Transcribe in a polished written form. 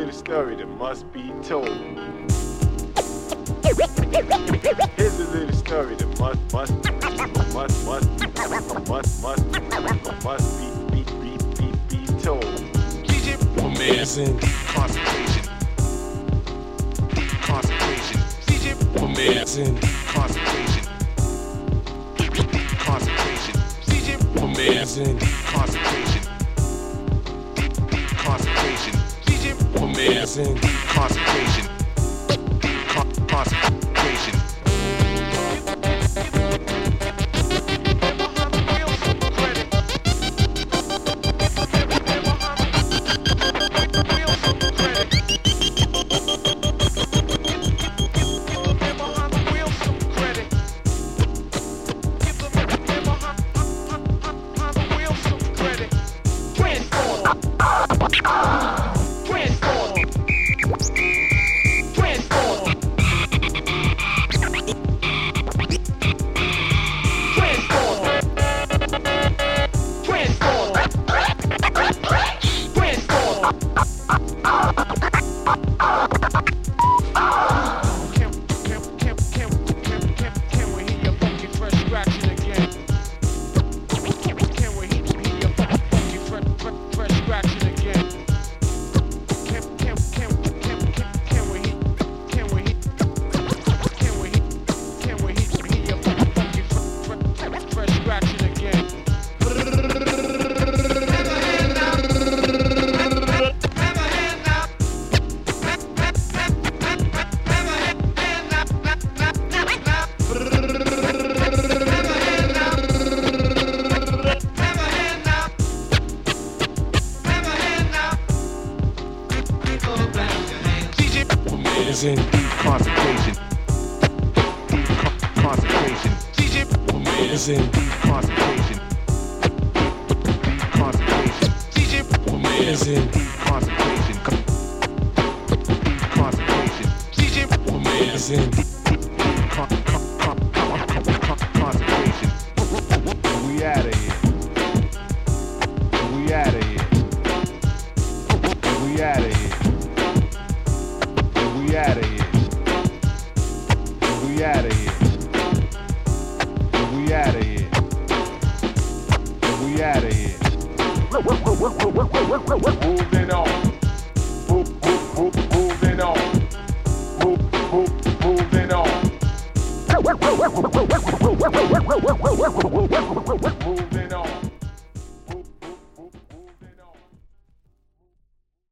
little story that must be told. Here's a little story that must be told. Amazing concentration. Concentration. Amazing concentration. Concentration. Amazing concentration. Concentration. Amazing concentration. Concentration. Amazing concentration. Concentration. Amazing concentration. Concentration. Amazing Concentration. Concentration. Amazing Concentration. We outta here. We outta here. We outta here. We outta here. We outta here. We outta here. We outta here. Moving on. Moving on. Moving on. Moving on.